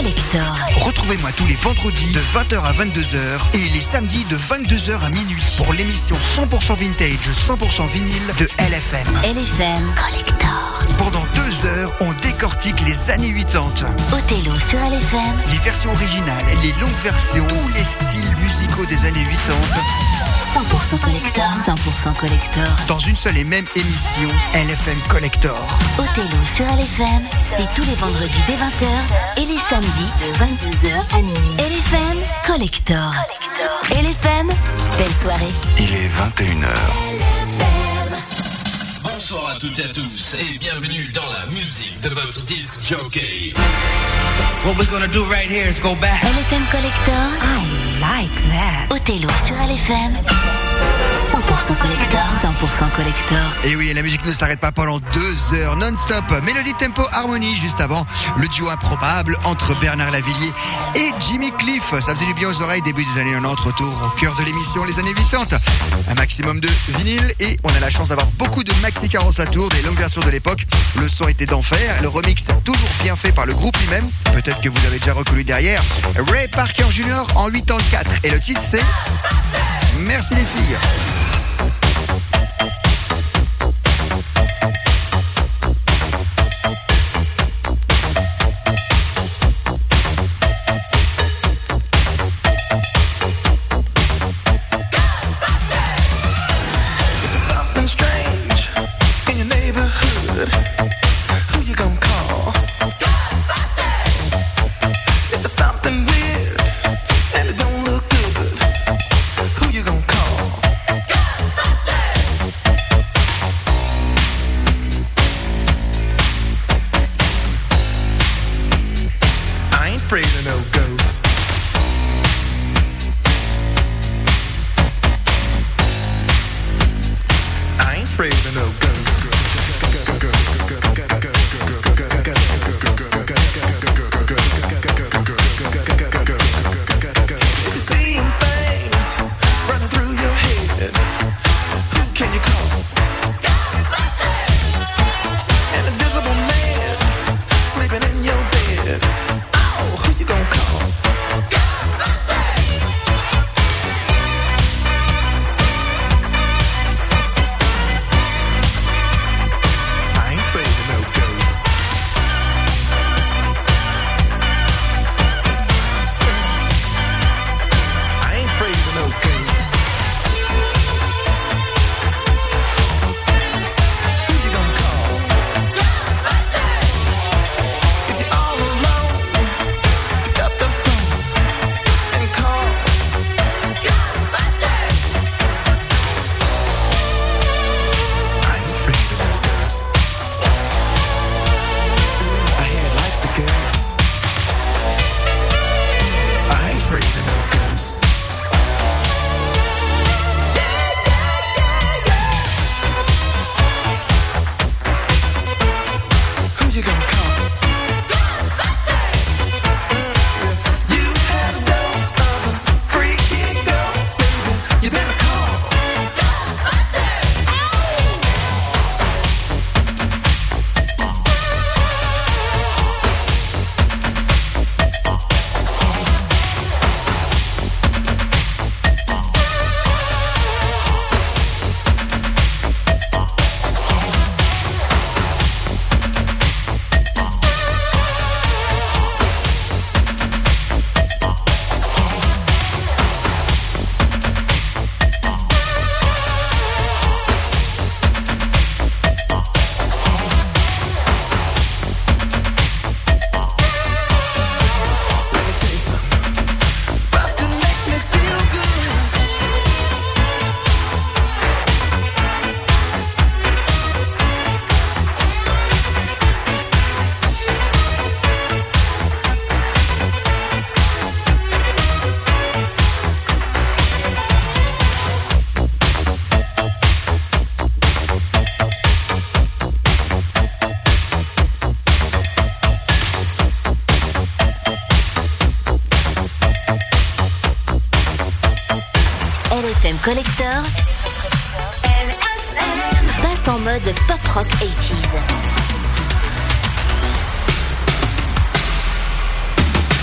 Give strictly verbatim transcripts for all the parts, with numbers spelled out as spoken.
Collector. Retrouvez-moi tous les vendredis de vingt heures à vingt-deux heures et les samedis de vingt-deux heures à minuit pour l'émission cent pour cent vintage, cent pour cent vinyle de L F M. L F M Collector. Pendant deux heures, on décortique les années quatre-vingt-dix. Othello sur L F M. Les versions originales, les longues versions, tous les styles musicaux des années quatre-vingt-dix. cent pour cent Collector. cent pour cent Collector. Dans une seule et même émission, L F M Collector. Othello sur L F M, c'est tous les vendredis dès vingt heures et les samedis de vingt-deux heures à minuit. L F M Collector. L F M, belle soirée. Il est vingt et une heures. Bonsoir à toutes et à tous et bienvenue dans la musique de votre disque jockey. What we're gonna do right here is go back. L F M Collector. I like that. Othello sur L F M. cent pour cent Collector. cent pour cent Collector. Et oui, la musique ne s'arrête pas pendant deux heures non-stop. Mélodie, tempo, harmonie. Juste avant, le duo improbable entre Bernard Lavillier et Jimmy Cliff. Ça faisait du bien aux oreilles, début des années quatre-vingt-dix, retour au cœur de l'émission, les années quatre-vingt-dix. Un maximum de vinyle et on a la chance d'avoir beaucoup de maxi quarante à tour, des longues versions de l'époque. Le son était d'enfer. Le remix est toujours bien fait par le groupe lui-même. Peut-être que vous avez déjà reconnu derrière. Ray Parker Junior en quatre-vingt-quatre. Et le titre c'est Merci les filles. F M Collector. L F M passe en mode pop rock eighties.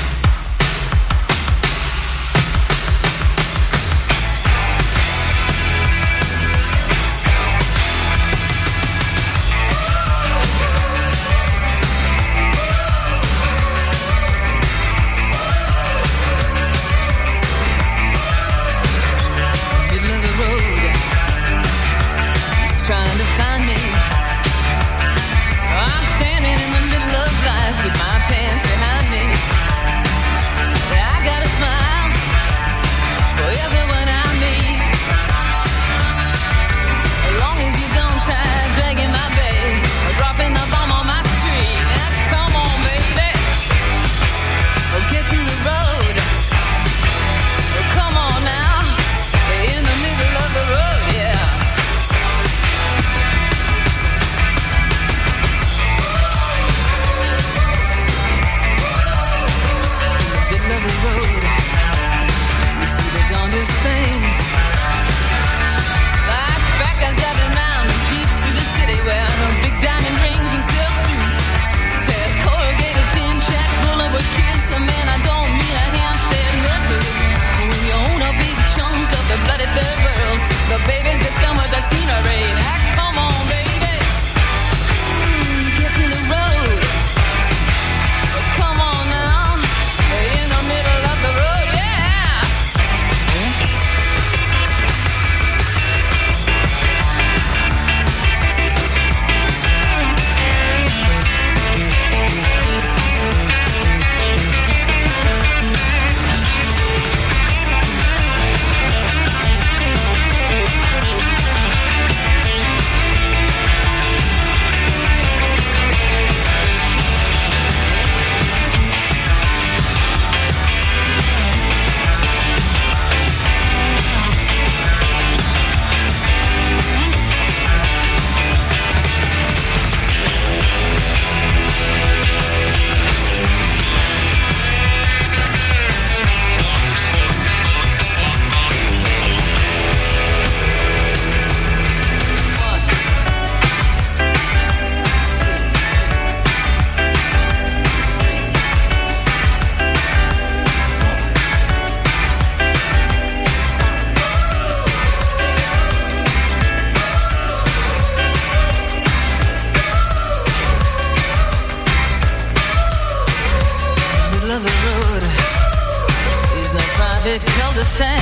traffic cul-de-sac.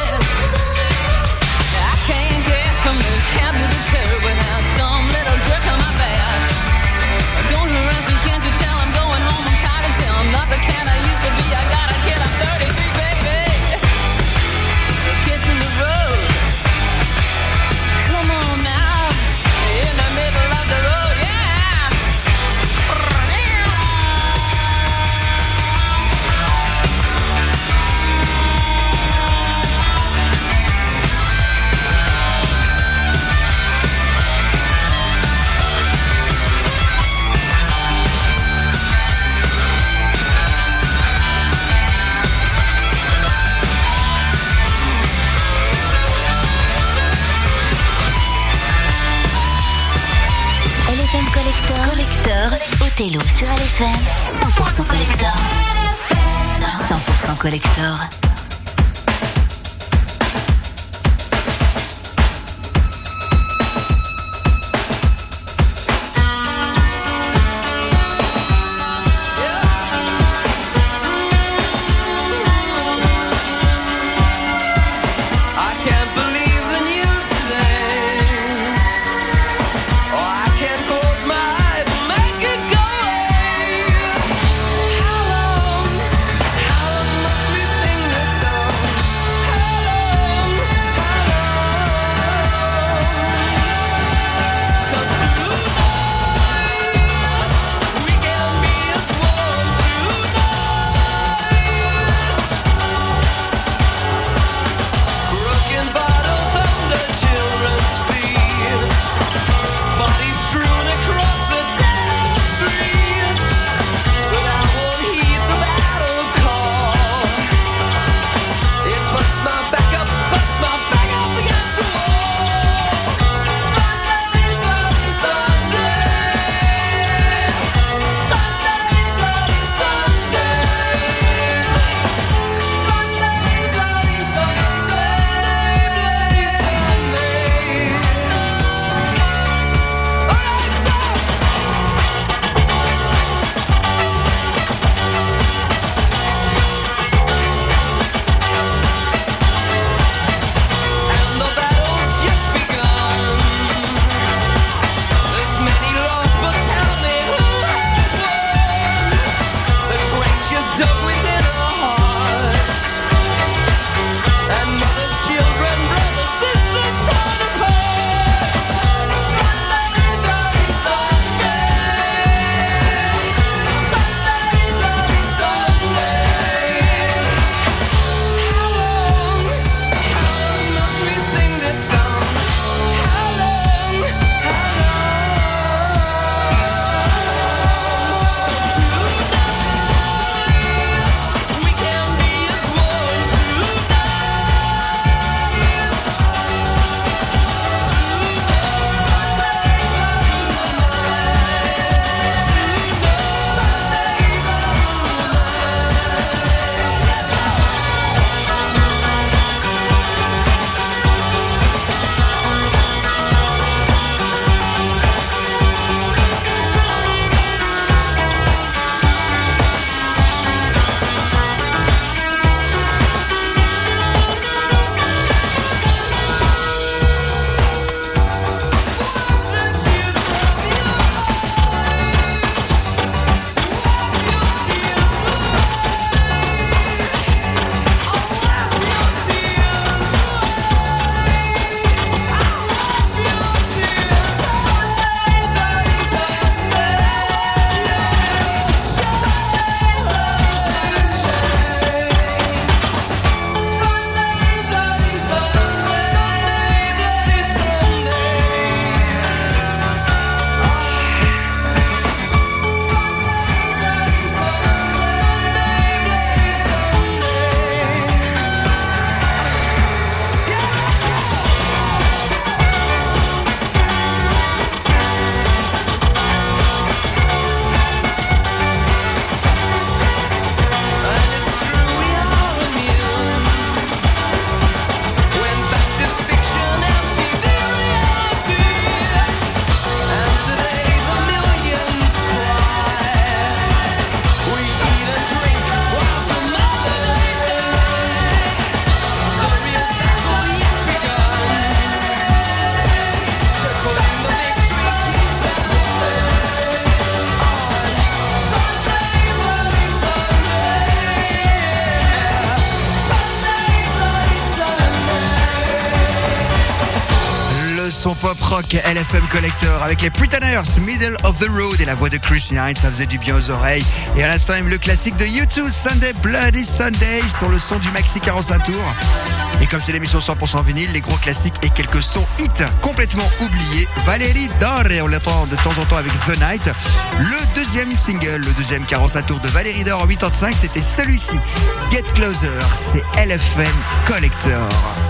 I can't get from the cab to the curb without some little jerk on my back. Don't harass me, can't you tell I'm going home? I'm tired as hell, I'm not the cat I used to be. I got a kid, I'm thirty-three, baby. Get in the road. Come on now, in the middle of the road, yeah. Collector, Collector, Othello sur L F M, cent pour cent Collector. cent pour cent Collector. How long, how long must we sing this pop rock L F M Collector avec les Pretenders, Middle of the Road et la voix de Chris Knight, ça faisait du bien aux oreilles. Et à l'instant même le classique de U deux, Sunday Bloody Sunday, sur le son du Maxi quarante-cinq tours. Et comme c'est l'émission cent pour cent vinyle, les gros classiques et quelques sons hits complètement oubliés. Valérie Dore, on l'attend de temps en temps avec The Night. Le deuxième single, le deuxième quarante-cinq tours de Valérie Dore en quatre-vingt-quinze, c'était celui-ci, Get Closer, c'est L F M Collector.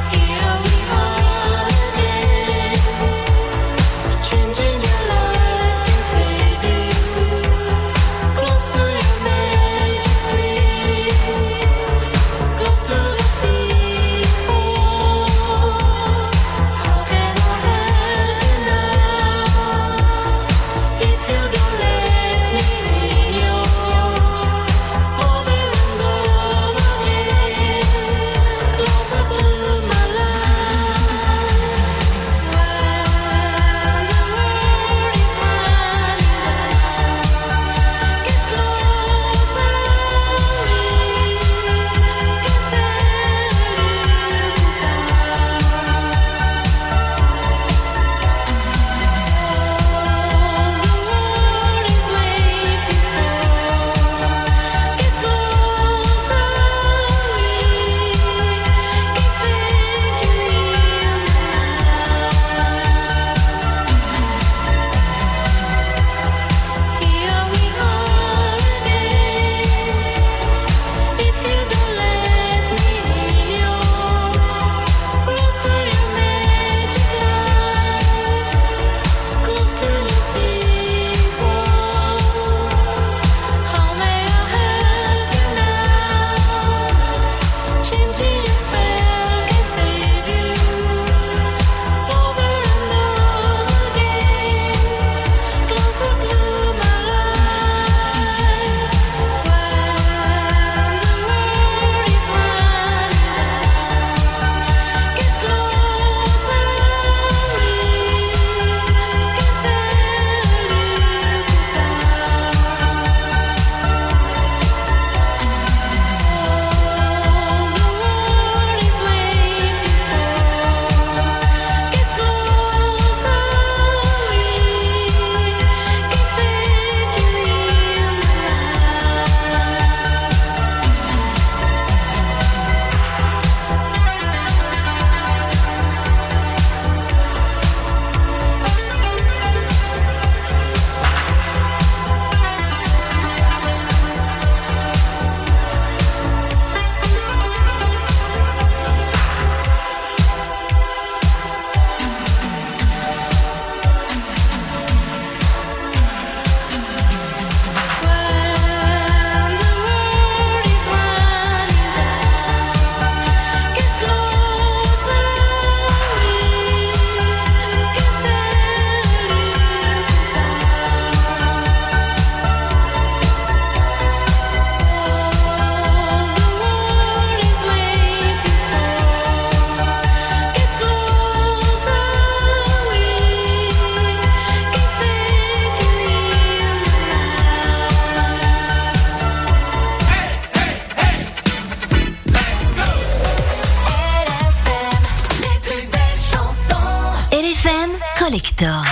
Collector.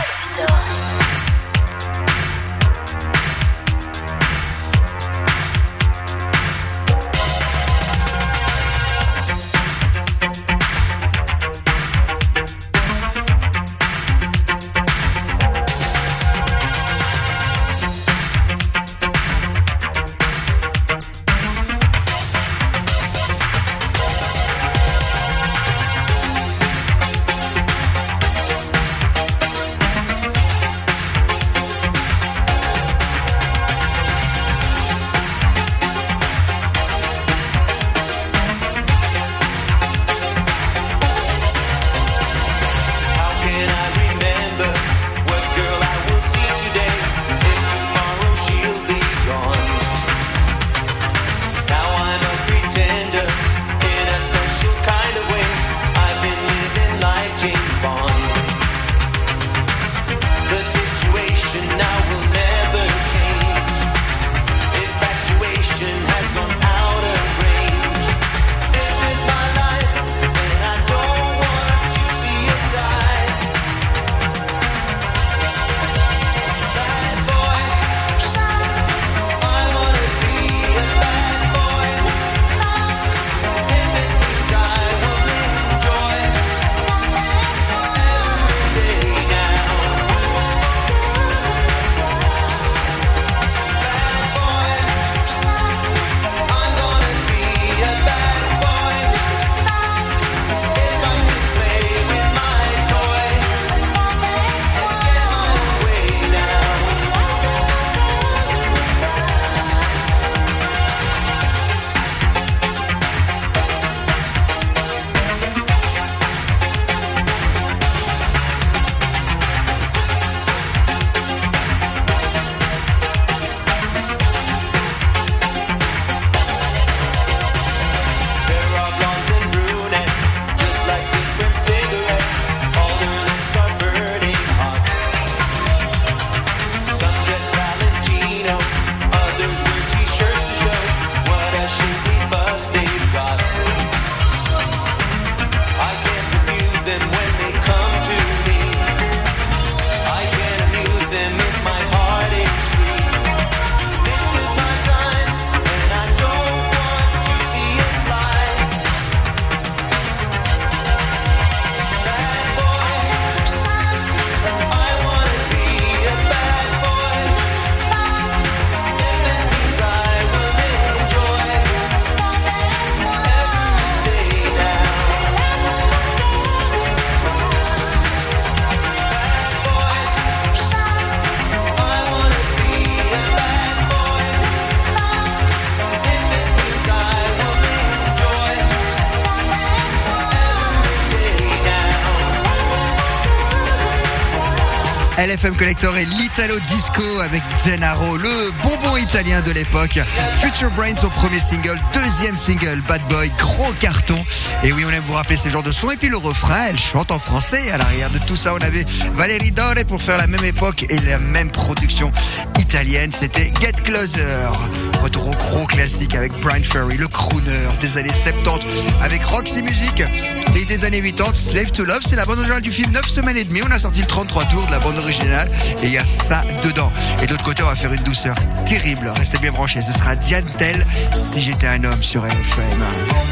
L F M Collector et l'Italo Disco avec Zenaro, le bonbon italien de l'époque. Future Brain, son premier single, deuxième single, Bad Boy, gros carton. Et oui, on aime vous rappeler ces genres de sons. Et puis le refrain, elle chante en français. À l'arrière de tout ça, on avait Valérie Dore pour faire la même époque et la même production italienne. C'était Get Closer. Retour au gros classique avec Brian Ferry, le crooner des années soixante-dix avec Roxy Music. Et des années quatre-vingt-dix, Slave to Love, c'est la bande originale du film neuf semaines et demie. On a sorti le trente-trois tours de la bande originale et il y a ça dedans. Et de l'autre côté, on va faire une douceur terrible. Restez bien branchés, ce sera Diane Tell, Si j'étais un homme sur L F M.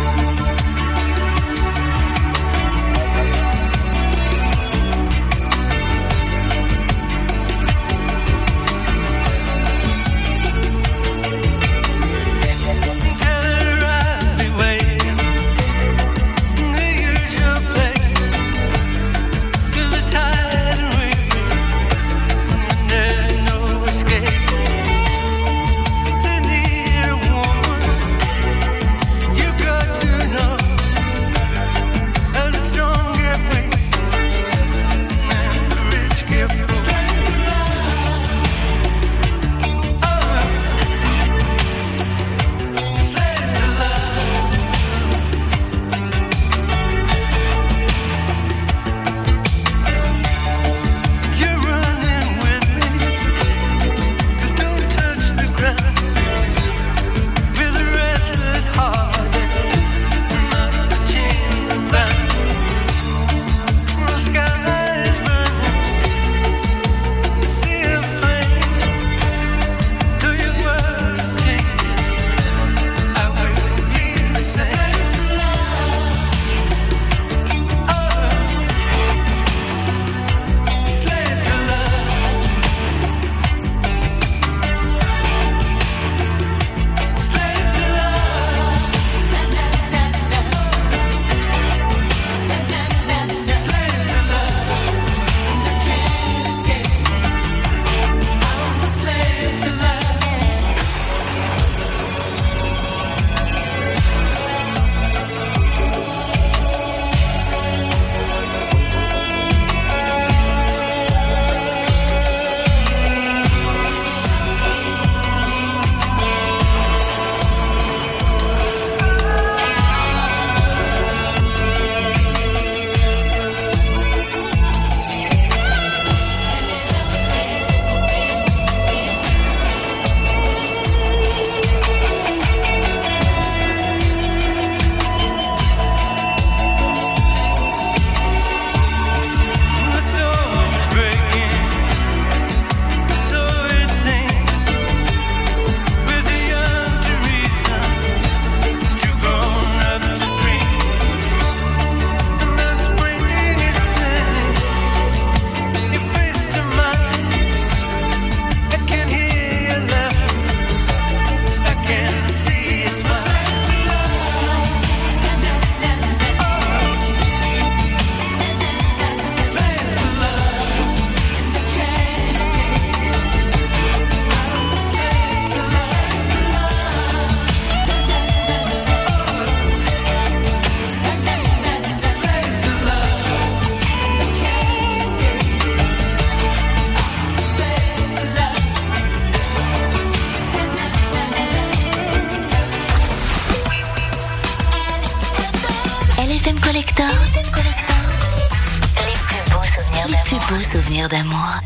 Souvenirs d'amour.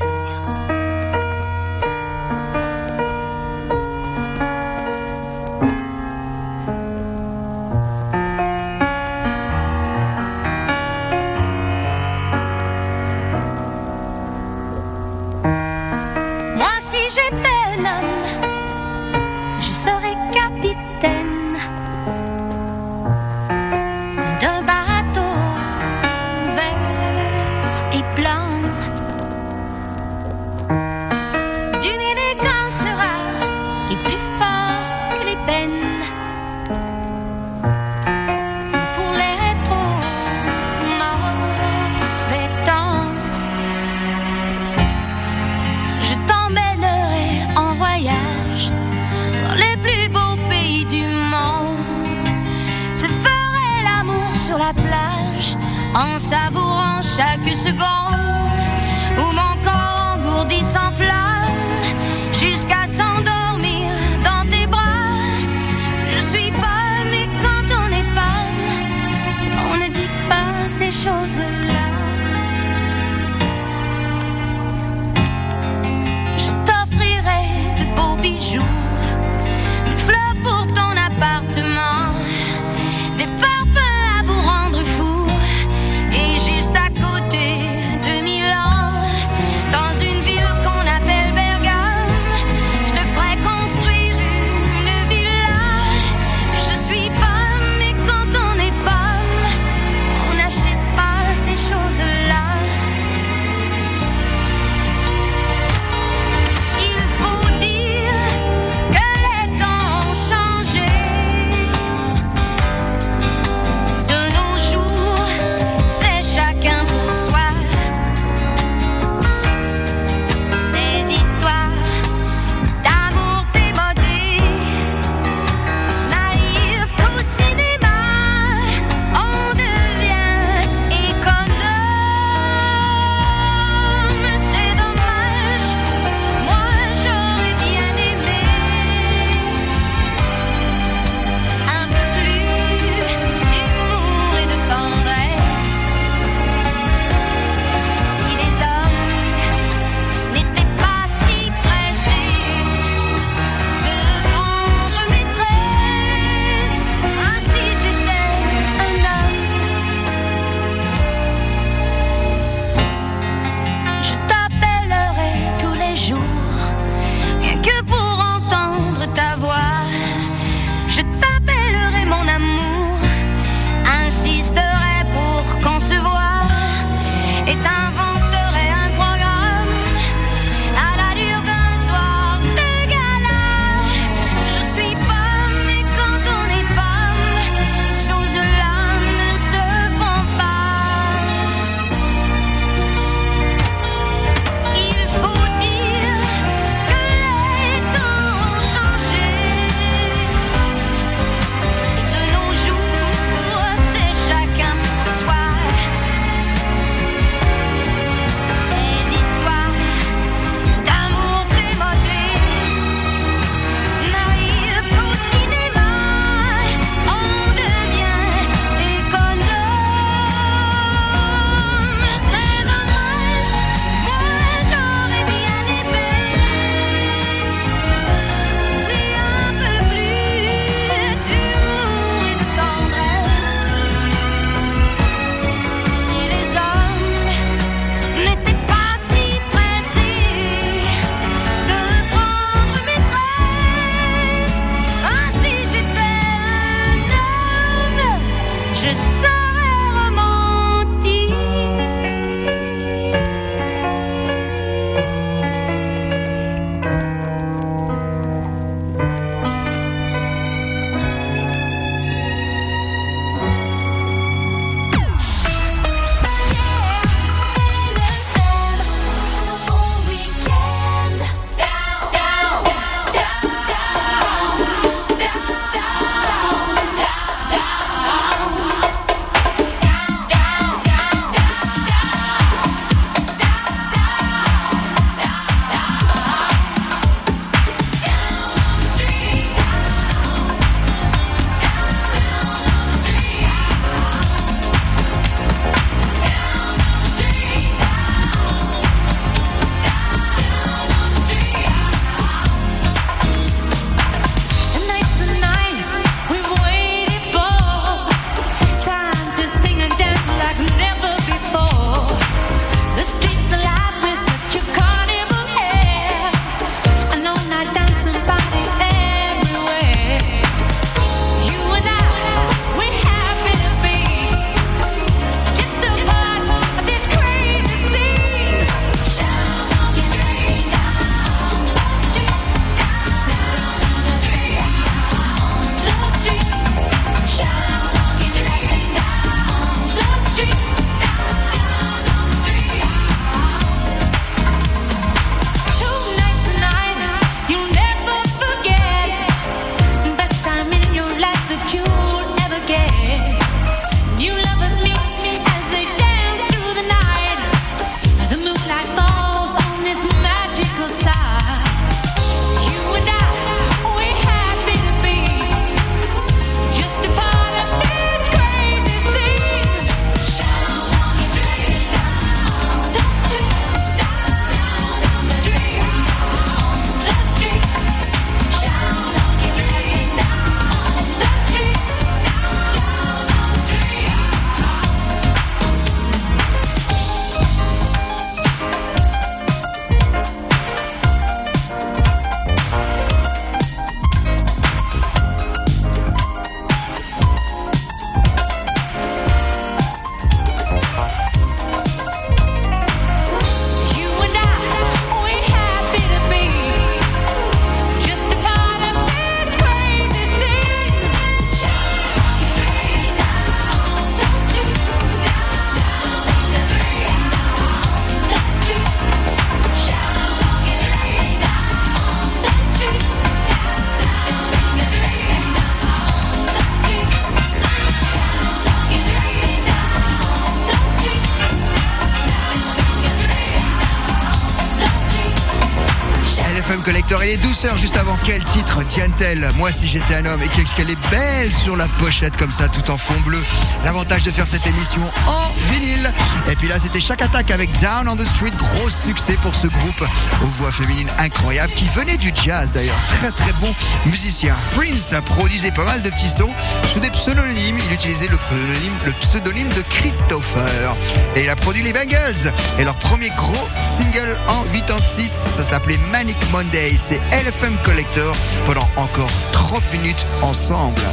Moi, si j'étais un homme, je serais capitaine d'un bateau vert et blanc. En savourant chaque seconde où mon corps étourdi s'enflamme jusqu'à s'endormir dans tes bras. Je suis femme et quand on est femme, on ne dit pas ces choses-là. Je t'offrirai de beaux bijoux, des fleurs pour ton appartement, des parfums à vous rendre fou. Et juste à côté de Milan, dans une ville qu'on appelle Alors, il est douze heures juste avant. Quel titre tient-elle? Moi, si j'étais un homme. Et qu'est-ce qu'elle est belle sur la pochette comme ça, tout en fond bleu. L'avantage de faire cette émission en vinyle. Et puis là, c'était Chaque Attaque avec Down on the Street. Gros succès pour ce groupe aux voix féminines incroyables qui venait du jazz d'ailleurs. Très très bon musicien. Prince produisait pas mal de petits sons sous des pseudonymes. Il utilisait le pseudonyme, le pseudonyme de Christopher. Et il a produit les Bangles. Et leur premier gros single en quatre-vingt-six, ça s'appelait Manic Monday. C'est L F M Collector pendant encore trente minutes ensemble.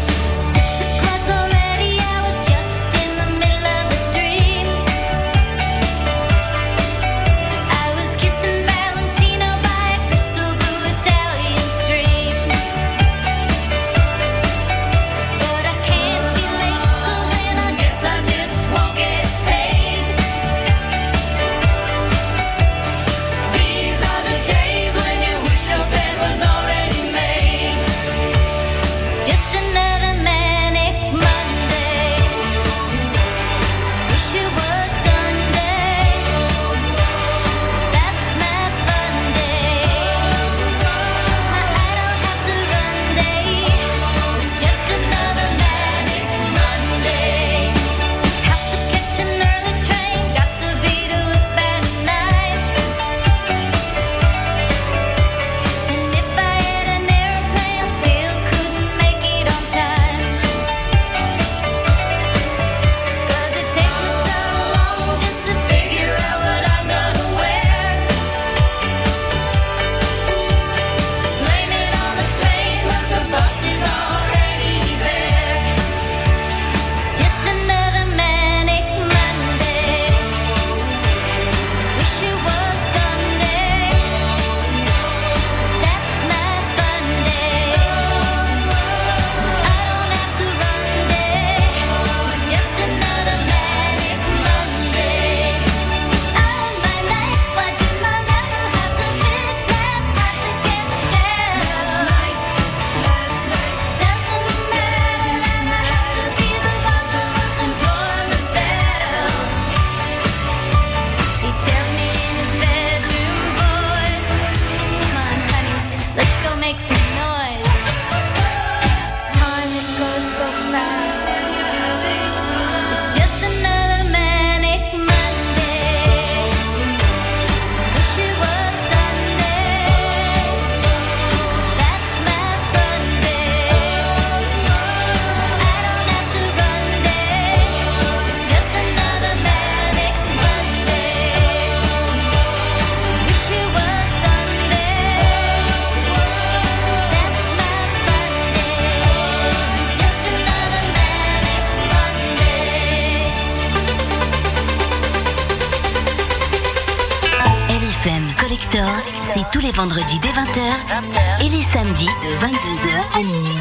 C'est tous les vendredis dès vingt heures et les samedis de vingt-deux heures à minuit.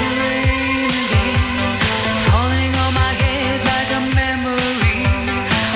Falling on my head like a memory.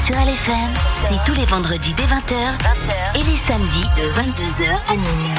sur L F M, c'est tous les vendredis dès vingt heures et les samedis de vingt-deux heures à minuit.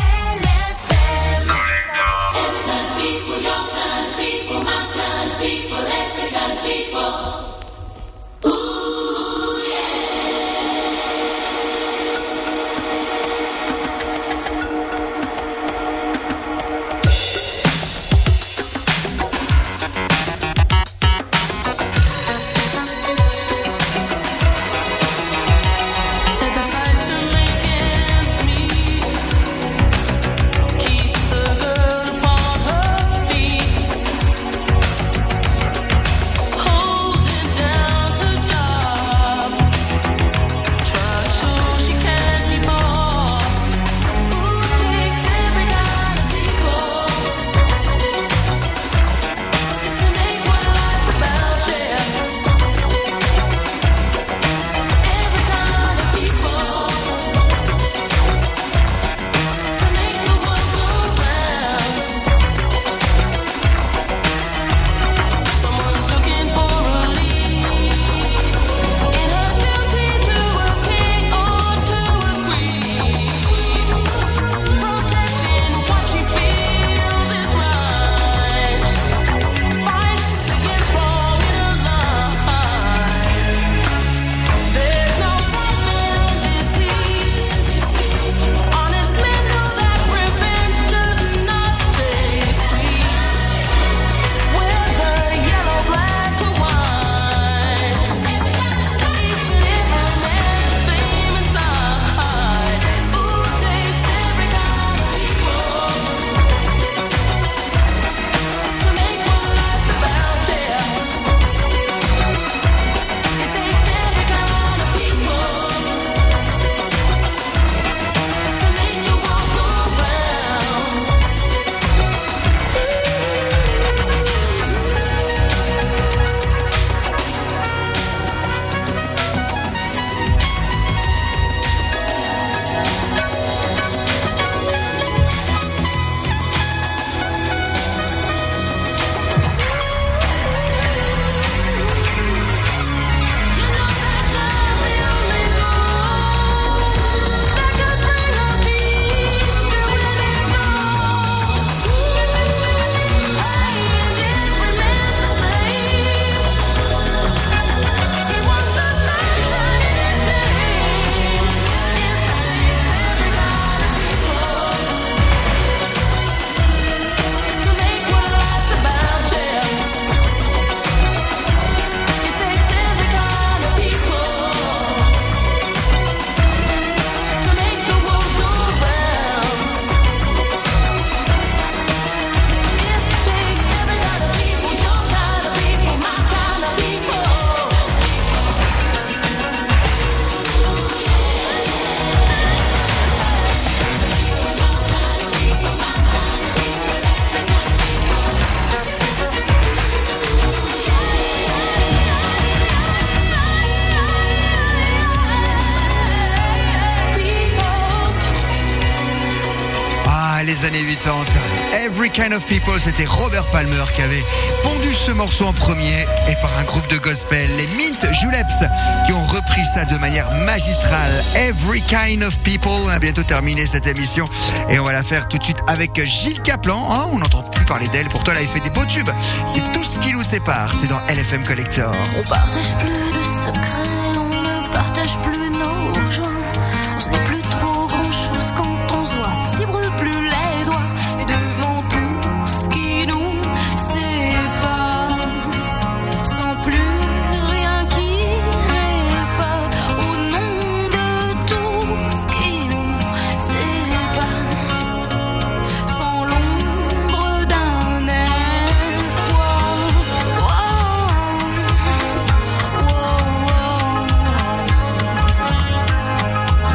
Les années quatre-vingt-dix. Every Kind of People, c'était Robert Palmer qui avait pondu ce morceau en premier et par un groupe de gospel, les Mint Juleps, qui ont repris ça de manière magistrale. Every Kind of People, on a bientôt terminé cette émission et on va la faire tout de suite avec Gilles Caplan. Hein, on n'entend plus parler d'elle, pourtant elle avait fait des beaux tubes. C'est tout ce qui nous sépare, c'est dans L F M Collector. On partage plus de secrets, on ne partage plus nos joies. On se dit plus trop grand chose quand on se voit. On s'y brûle plus les doigts. Et devant tout ce qui nous sépare, sans plus rien qui répare. Au nom de tout ce qui nous sépare, sans l'ombre d'un espoir. Oh, oh, oh.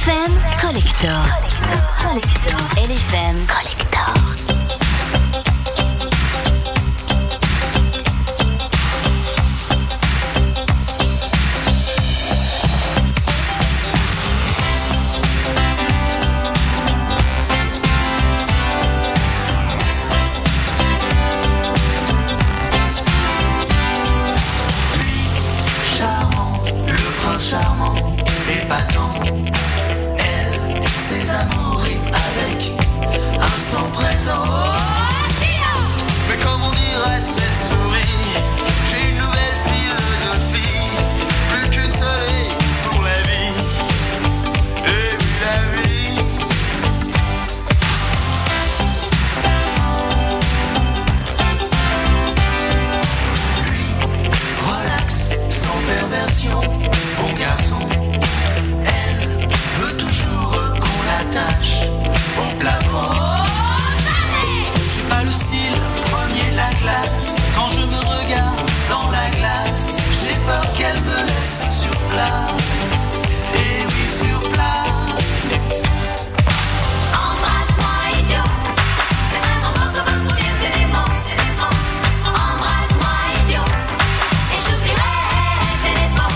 F M Collector. Collector. L F M Collector. Charmant, épatant, elle, ses amours riment avec instant présent. Mais comme on dirait cette souris, j'ai une nouvelle philosophie, plus qu'une seule pour la vie, et puis la vie. Lui, relax, sans perversion. Bon garçon, elle veut toujours qu'on l'attache au plafond. J'ai pas le style, premier la classe. Quand je me regarde dans la glace, j'ai peur qu'elle me laisse sur place. Et oui, sur place. Embrasse-moi, idiot. C'est vraiment beaucoup, beaucoup mieux que les mots. Embrasse-moi, idiot. Et j'oublierai tes défauts.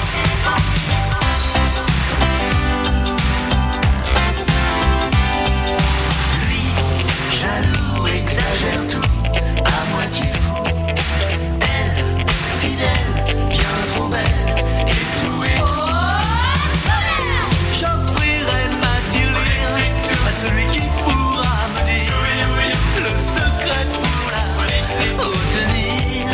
Jaloux, exagère tout, à moitié fou. Elle, fidèle, bien trop belle, et tout et tout. J'offrirai ma tirelire à celui qui pourra me dire le secret pour la retenir.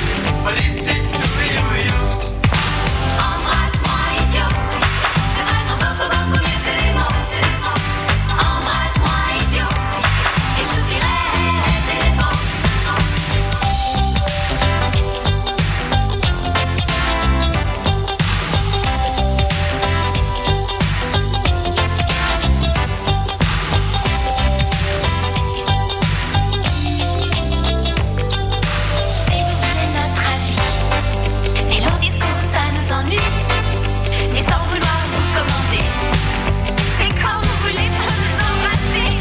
Embrasse-moi, idiot. C'est vraiment beaucoup, beaucoup mieux que les mots. Embrasse-moi, idiot. Et j'oublierai tes défauts. Si vous voulez notre avis, les longs discours ça nous ennuie. Mais sans vouloir vous commander, c'est quand vous voulez nous embrasser.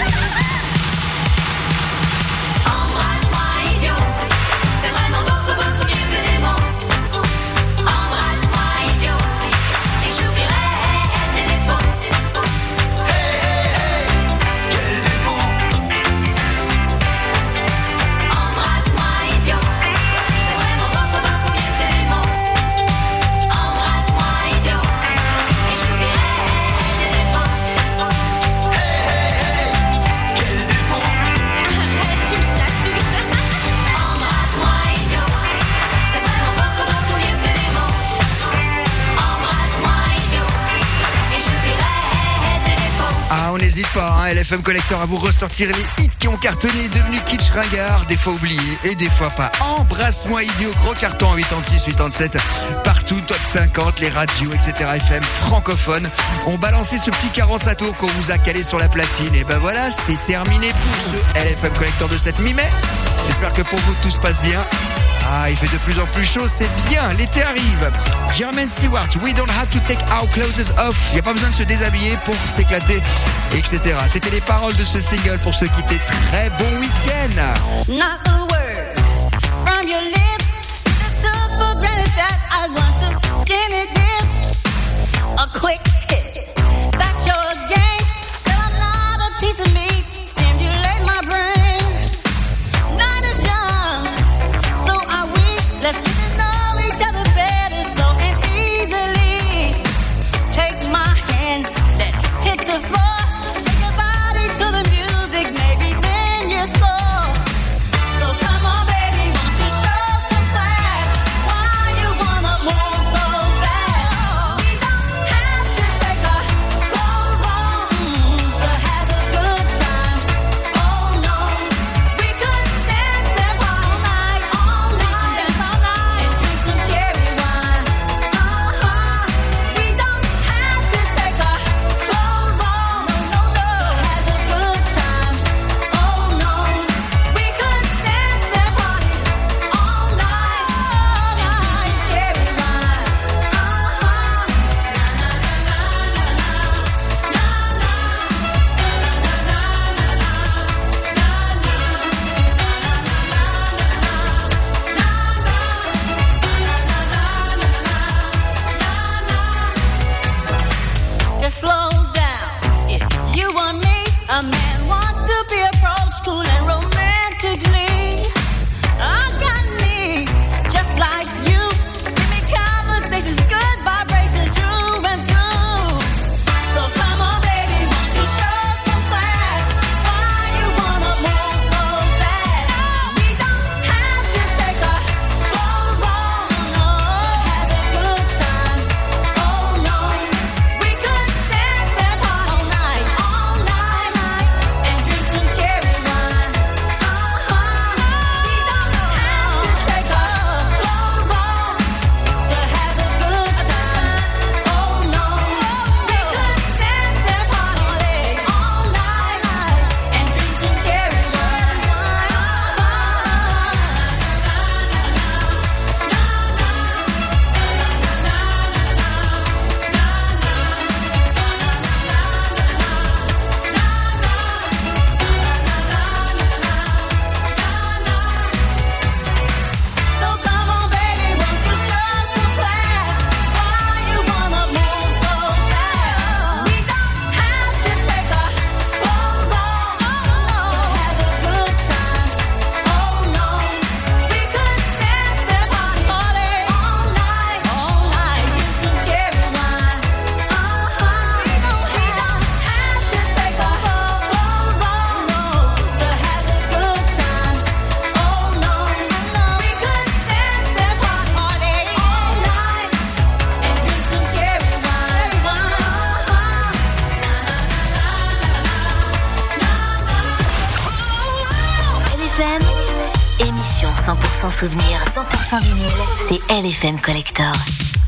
Embrasse-moi, idiot. C'est vraiment beaucoup, beaucoup mieux que les mots. Embrasse-moi, idiot. Et j'oublierai tes défauts. Quel défaut! Embrasse-moi, idiot. C'est vraiment beaucoup, beaucoup mieux que les mots. Embrasse-moi, idiot. Et j'oublierai tes défauts. Quel défaut! Arrête, tu me chatouilles. Embrasse-moi, idiot. C'est vraiment beaucoup, beaucoup mieux que les mots. Embrasse-moi, idiot. Et j'oublierai tes défauts. Ah, on n'hésite pas, hein, L F M Collector, à vous ressortir les hits qui ont cartonné, devenus kitsch ringard, des fois oubliés et des fois pas. Embrasse-moi, idiot, gros carton en quatre-vingt-six, quatre-vingt-sept, partout, top cinquante, les radios, et cetera, F M francophones ont balancé ce petit quarante à tour qu'on vous a calé sur la platine. Et ben voilà, c'est terminé pour ce L F M Collector de cette mi-mai. J'espère que pour vous tout se passe bien. Ah, il fait de plus en plus chaud, c'est bien, l'été arrive. Jermaine Stewart, we don't have to take our clothes off. Il n'y a pas besoin de se déshabiller pour s'éclater, et cetera. C'était les paroles de ce single pour se quitter. Très bon week-end. Not a word from your lips. Just took for granted that I want to skin it dip. A quick hit, that's your game. Girl, I'm not a piece of meat. Stimulate my brain. Not as young, so are we. Let's get to know each other better, slow and easily. Take my hand, let's hit the floor. Shake your body to the music, maybe then you'll score. So come on, baby, won't you show cent pour cent souvenir, cent pour cent vinyle, c'est L F M Collector.